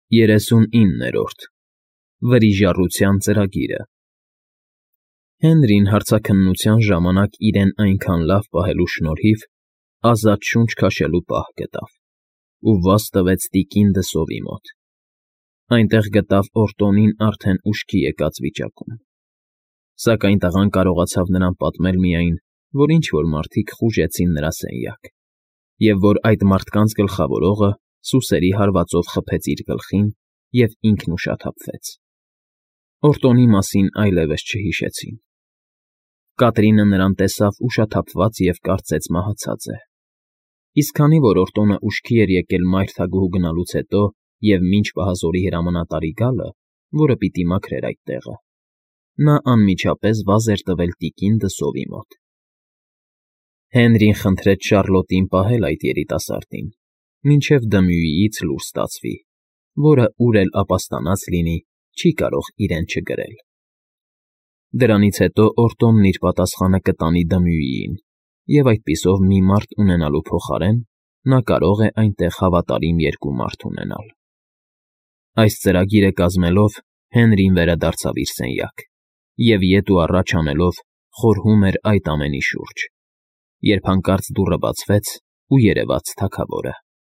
39-րդ Վրիժառության ծրագիրը Հենրին հարցաքննության ժամանակ իրեն այնքան լավ պահելու շնորհիվ ազատ շունչ քաշելու պահ գտավ ու վազ տվեց տիկին դսովի մոտ։ Այնտեղ գտավ Օրտոնին արդեն ուշքի եկած վիճակում, սակայն տղան կարողացավ նրան պատմել միայն, որ ինչ-որ մարդիկ խուժեցին նրա սենյակ, և որ այդ մարդկանց գլխավորողը սուսերի հարվածով խփեց իր գլխին և ինքն ուշաթափվեց։ Օրտոնի մասին այլևս չհիշեցին։ Կատրինը նրան տեսավ ուշաթափված և կարծեց մահացած է։ Իսկ քանի որ Օրտոնը ուշքի էր եկել մայր թագուհու գնալուց հետո և մինչ պահազորի հրամանատարի գալը, որը պիտի մաքրեր այդ տեղը, նա անմիջապես վազ էր տվել տիկին դսովի մոտ։ Հենրին խնդրեց Շառլոտին պահել այդ երիտասարդին, մինչև Դմյուիից լուր ստացվի, որը ուր էլ ապաստանած լինի, չի կարող իրեն չգրել։ Դրանից հետո Օրտոնն իր պատասխանը կտանի Դմյուիին, և այդպիսով մի մարդ ունենալու փոխարեն նա կարող է այնտեղ հավատարիմ երկու մարդ ունենալ։ Այս ծրագիրը կազմելով Հենրին վերադարձավ իր սենյակ և ետ ու առաջ անելով խորհում էր այդ ամենի շուրջ, երբ հանկարծ դուռը բացվեց ու երևաց թագավորը։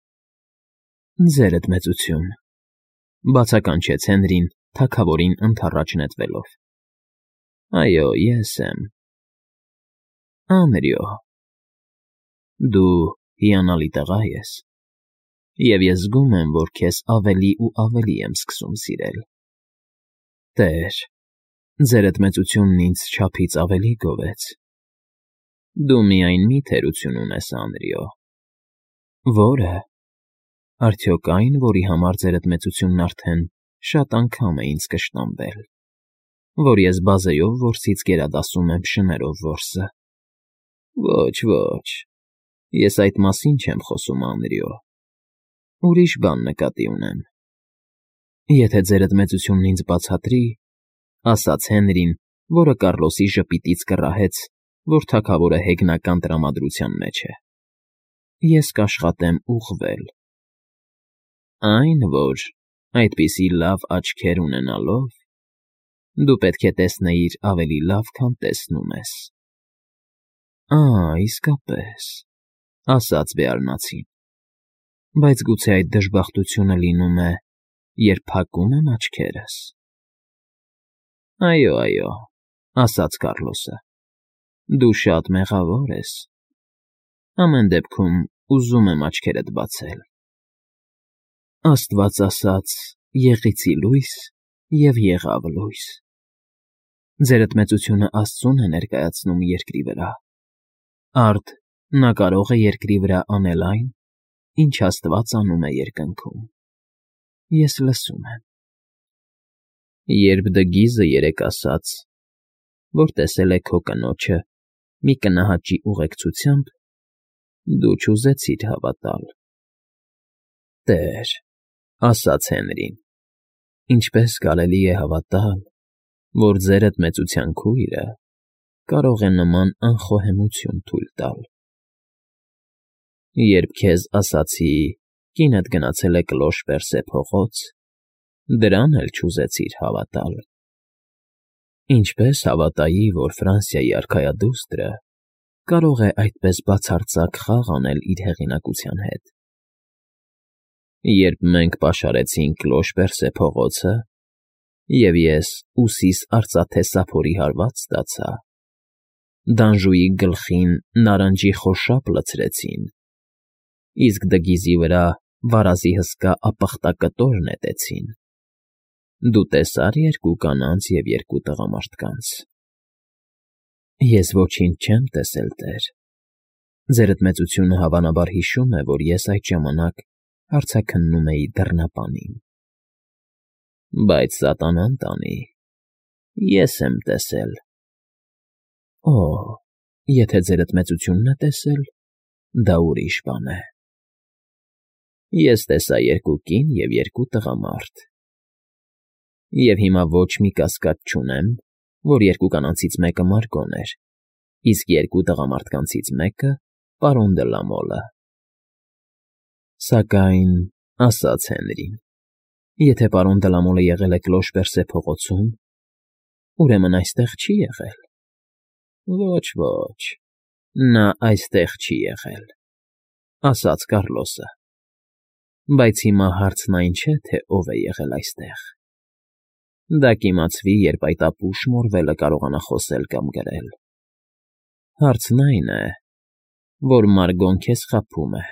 «Ձերդ մեծություն», բացականչեց Հենրին թագավորին ընդառաջ նետվելով։ «Այո, ես եմ»։ «Անրիո, դու հիանալի տղա ես, և ես զգում եմ, որ քեզ ավելի ու ավելի եմ սկսում սիրել։ Տեր, ձերդ մեծությունն ինձ չափից ավելի գովեց։ Դու միայն մի թերություն ունես, Անրիո։ Ո՞րը։ Արդյոք այն, որի համար ձերդ մեծությունն արդեն շատ անգամ է ինձ կշտամբել, որ ես բազեով որսից գերադասում եմ շներով որսը։ Ոչ, ոչ, ես այդ մասին չեմ խոսում, Անրիո, ուրիշ բան նկատի ունեմ։ Եթե ձերդ մեծությունն ինձ բացատրի, ասաց Հենրին, որը Կառլոսի ժպիտից կռահեց, որ թագավորը հեգնական տրամադրության մեջ է, ես կաշխատեմ ուղղվել։ Այն, որ այդպիսի լավ աչքեր ունենալով, դու պետք է տեսնեիր ավելի լավ, քան տեսնում ես։ Իսկապես, ասաց Բեարնացին, բայց գուցե այդ դժբախտությունը լինում է, երբ փակում եմ աչքերս։ Այո, այո, ասաց Կառլոսը, դու շատ մեղավոր ես։ Ամեն դեպքում ուզում եմ աչքերդ բացել։ Աստված ասաց. «Եղիցի լույս, և եղավ լույս»։ Ձերդ մեծությունը Աստծուն է ներկայացնում երկրի վրա։ Արդ նա կարող է երկրի վրա անել այն, ինչ Աստված անում է երկնքում։ Ես լսում եմ։ Երբ Դգիզը երեկ ասաց, որ տեսել է քո կնոջը մի կնահատչի ուղեկցությամբ, դու չուզեցիր հավատալ։ Տեր, ասաց Հենրին, ինչպես կարելի է հավատալ, որ ձերդ մեծության քույրը կարող է նման անխոհեմություն թույլ տալ։ Երբ քեզ ասացի. կինդ գնացել է կլոշ Պերսե փողոց, դրան էլ չուզեցիր հավատալ։ Ինչպես հավատայի, որ Ֆրանսիայի արքայադուստրը կարող է այդպես բացարձակ խաղ անել իր հեղինակության հետ։ Երբ մենք պաշարեցինք կլոշ Պերսե փողոցը, և ես ուսիս արծաթե սափորի հարված ստացա, Դանժուի գլխին նարնջի խորշապ լցրեցին, իսկ Դգիզի վրա վարազի հսկա ապխտակտոր նետեցին, դու տեսա՞ր երկու կանանց և երկու տղամարդկանց։ Ես ոչինչ չեմ տեսել, տեր։ Ձերդ մեծությունը հավանաբար հիշում է, որ ես այդ ժամանակ հարցաքննում էի դռնապանին։ Բայց սատանան տանի, ես եմ տեսել։ Եթե ձերդ մեծությունն է տեսել, դա ուրիշ բան է։ Ես տեսա երկու կին և երկու տղամարդ։ Եվ հիմա ոչ մի կասկած չունեմ, որ երկու կանանցից մեկը Մարգոն էր, իսկ երկու տղամարդկանցից մեկը պարոն դը Լա Մոլը։ Սակայն, ասաց Հենրին, Եթե պարոն Դլամոլը եղել է Կլոշպերսե փողոցում, ուրեմն այստեղ չի եղել։ Ոչ, նա այստեղ չի եղել, ասաց Կառլոսը։ Բայց հիմա հարցն այն չէ, թե ով է եղել այստեղ։ Դա կիմացվի, երբ այդ ապուշ Մորվելը կարողանա խոսել կամ գրել։ Հարցն այն է, որ Մարգոն քեզ խաբում է։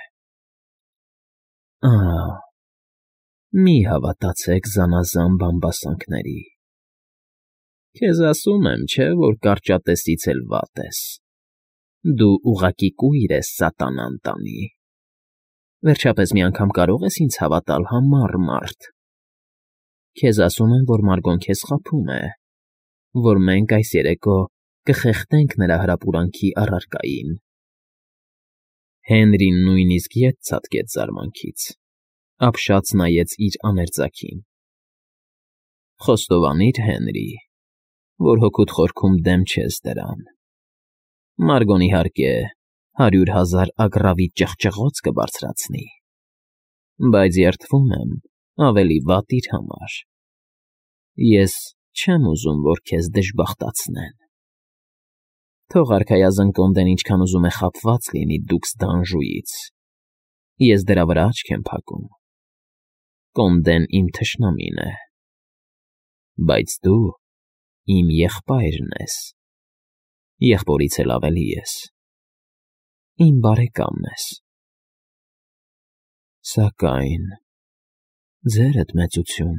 Մի հավատացեք զանազան բամբասանքների։ Քեզ ասում եմ, չէ, որ կարճատեսից էլ վատ ես։ Դու ուղղակի կույր ես սատանան տանի։ Վերջապես մի անգամ կարող ես ինձ հավատալ, համառ մարդ։ Քեզ ասում եմ, որ Մարգոն քեզ խաբում է, որ մենք այս երեկո կխեղդենք նրա հրապուրանքի առարկային։ Հենրին նույնիսկ ետ ցատկեց զարմանքից, ապշած նայեց իր աներձակին։ Խոստովանիր, Հենրի, որ հոգուդ խորքում դեմ չես դրան։ Մարգոն, իհարկե, 100,000 ագռավի ճղճղոց կբարձրացնի, բայց երդվում եմ ավելի վատ իր համար։ Ես չեմ ուզում, որ քեզ դժբախտացնեն։ Թող արքայազն Կոնդեն ինչքան ուզում է խաբված լինի դուքս Դանժուից, ես դրա վրա աչք եմ փակում։ Կոնդեն իմ թշնամին է, բայց դու իմ եղբայրն ես, եղբորից էլ ավելի ես, իմ բարեկամն ես։ Սակայն ձերդ մեծություն,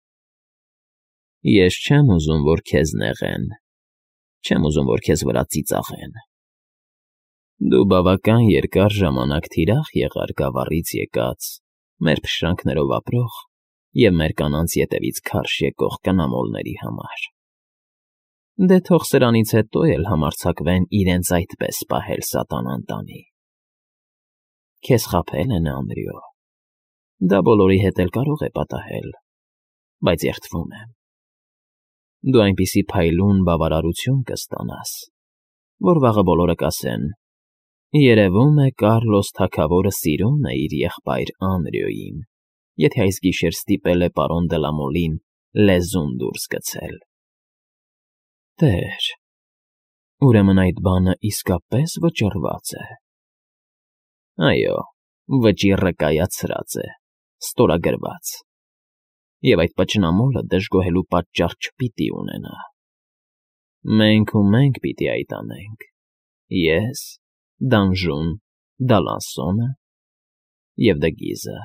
ես չեմ ուզում, որ քեզ նեղեն, չեմ ուզում, որ քեզ վրա ծիծաղեն։ Դու բավական երկար ժամանակ թիրախ եղար գավառից եկած, մեր փշրանքներով ապրող և մեր կանանց ետևից քարշ եկող կնամոլների համար։ Դե թող սրանից հետո էլ համարձակվեն իրենց այդպես պահել սատանան տանի։ Քեզ խաբել են, Անրիո, դա բոլորի հետ էլ կարող է պատահել, բայց երդվում եմ։ Դու այնպիսի փայլուն բավարարություն կստանաս, որ վաղը բոլորը կասեն. երևում է Կառլոս թագավորը սիրում է իր եղբայր Անրիոյին, եթե այս գիշեր ստիպել է պարոն Դլամոլին լեզուն դուրս գցել։ Տեր, ուրեմն այդ բանը իսկապես վճռված է։ Այո, վճիռը կայացրած է, ստորագրված, և այդ պճնամոլը դժգոհելու պատճառ չպիտի ունենա։ Մենք ու մենք պիտի այդ անենք, ես, Դանժուն, Դալանսոնը և Դգիզը։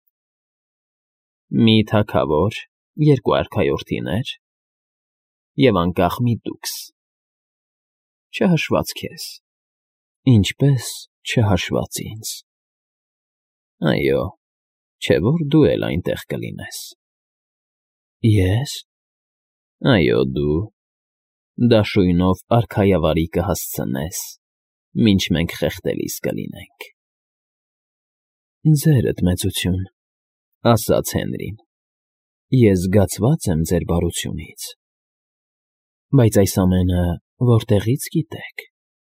Մի թագավոր, 2 արքայորդիներ և անկախ մի դուքս, չհաշված քեզ, ինչպես չհաշված ինձ։ Այո, չէ՞ որ դու էլ այնտեղ կլինես։ Ե՞ս։ Այո, դու դաշույնով արքայավարի կհասցնես, մինչ մենք խեղդելիս կլինենք։ Ձերդ մեծություն, ասաց Հենրին, ես զգացված եմ ձեր բարությունից, բայց այս ամենը որտեղի՞ց գիտեք։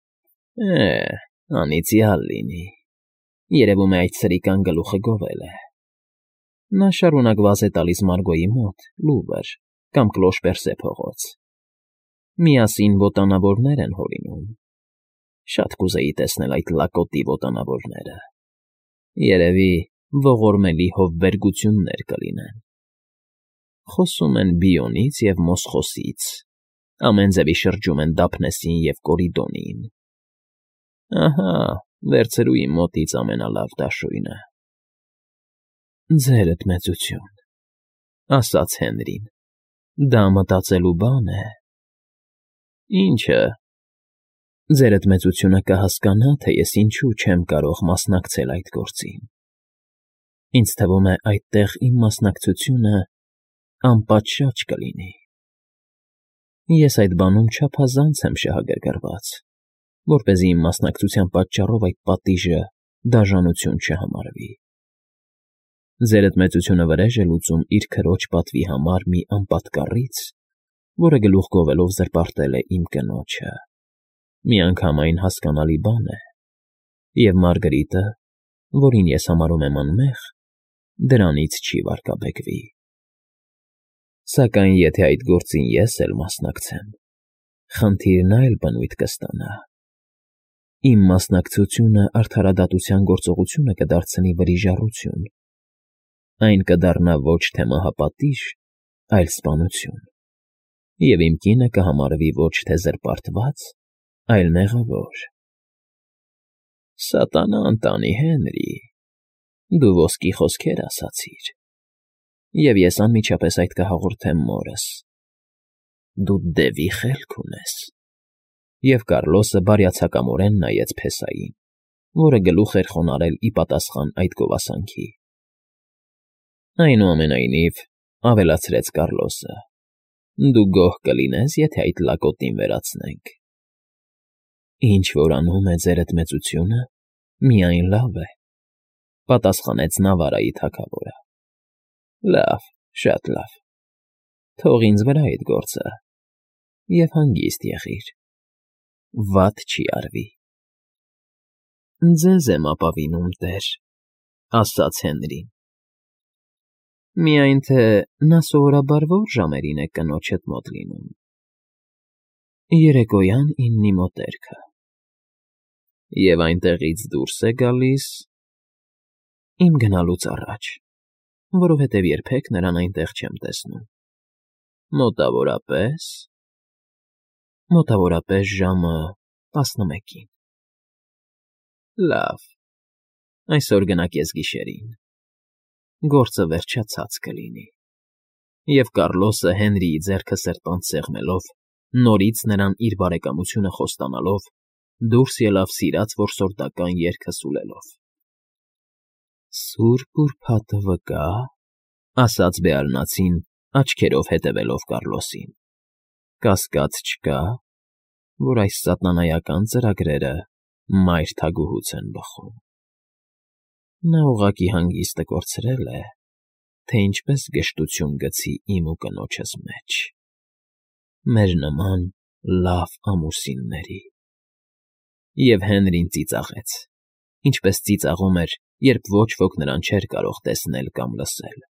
Անիծյալ լինի, երևում է այդ սրիկան գլուխը գովել է։ Նա շարունակ վազ է տալիս Մարգոյի մոտ, Լուվր կամ Կլոշպերսե փողոց։ Միասին ոտանավորներ են հորինում։ Շատ կուզեի տեսնել այդ լակոտի ոտանավորները։ Երևի ողորմելի հովվերգություններ կլինեն։ Խոսում են Բիոնից և Մոսխոսից, ամեն ձևի շրջում են Դափնեսին և Կորիդոնին։ Ահա, վերցրու իմ մոտից ամենալավ դաշույնը։ Ձերդ մեծություն, ասաց Հենրին, դա մտածելու բան է։ Ինչը։ Ձերդ մեծությունը կհասկանա, թե ես ինչու չեմ կարող մասնակցել այդ գործին։ Ինձ թվում է այդտեղ իմ մասնակցությունը անպատշաճ կլինի։ Ես այդ բանում չափազանց եմ շահագրգռված, որպեսզի իմ մասնակցության պատճառով այդ պատիժը դաժանություն չհամարվի։ Ձերդ մեծությունը վրեժ է լուծում իր քրոջ պատվի համար մի անպատկառից, որը գլուխ գովելով զրպարտել է իմ կնոջը։ Միանգամայն հասկանալի բան է, և Մարգրիտը, որին ես համարում եմ անմեղ, դրանից չի վարկաբեկվի։ Սակայն եթե այդ գործին ես էլ մասնակցեմ, խնդիրն այլ բնույթ կստանա։ Իմ մասնակցությունը արդարադատության գործողությունը կդարձնի վրիժառություն։ Այն կդառնա ոչ թե մահապատիժ, այլ սպանություն։ Եվ իմ կինը կհամարվի ոչ թե զրպարտված, այլ մեղավոր։ Սատանա ընտանի, Հենրի, դու ոսկի խոսքեր ասացիր, և ես անմիջապես այդ կհաղորդեմ մորս։ Դու դևի խելք ունես։ Եվ Կառլոսը բարյացակամորեն նայեց փեսային, որը գլուխ էր խոնարհել ի պատասխան այդ գովասանքի։ Այնուամենայնիվ, ավելացրեց Կառլոսը, դու գոհ կլինես, եթե այդ լակոտին վերացնենք։ Ինչ որ անում է ձերդ մեծությունը, միայն լավ է, պատասխանեց Նավարայի թագավորը։ Լավ, շատ լավ, թող ինձ վրա այդ գործը, և հանգիստ եղիր, վատ չի արվի։ Ձեզ եմ ապավինում, տեր, ասաց Հենրին։ Միայն թե նա սովորաբար ո՞ր ժամերին է կնոջդ մոտ լինում։ Երեկոյան 9-ի մոտերքը։ Եվ այնտեղից դուրս է գալիս իմ գնալուց առաջ, որովհետև երբեք նրան այնտեղ չեմ տեսնում։ Մոտավորապես ժամը 11-ին։ Լավ, այսօր գնա կեսգիշերին։ Գործը վերջացած կլինի։ Եվ Կառլոսը Հենրիի ձեռքը սրտանց սեղմելով, նորից նրան իր բարեկամությունը խոստանալով, դուրս ելավ սիրած որսորդական երգը սուլելով։ Սուրբ ուրբաթը վկա, ասաց Բեարնացին, աչքերով հետևելով Կառլոսին, կասկած չկա, որ այս սատանայական ծրագրերը մայր թագուհուց են բխում։ Նա ուղղակի հանգիստը կորցրել է, թե ինչպես գժտություն գցի իմ ու կնոջս մեջ, մեր նման լավ ամուսինների։ Եվ Հենրին ծիծաղեց, ինչպես ծիծաղում էր, երբ ոչ ոք նրան չէր կարող տեսնել կամ լսել։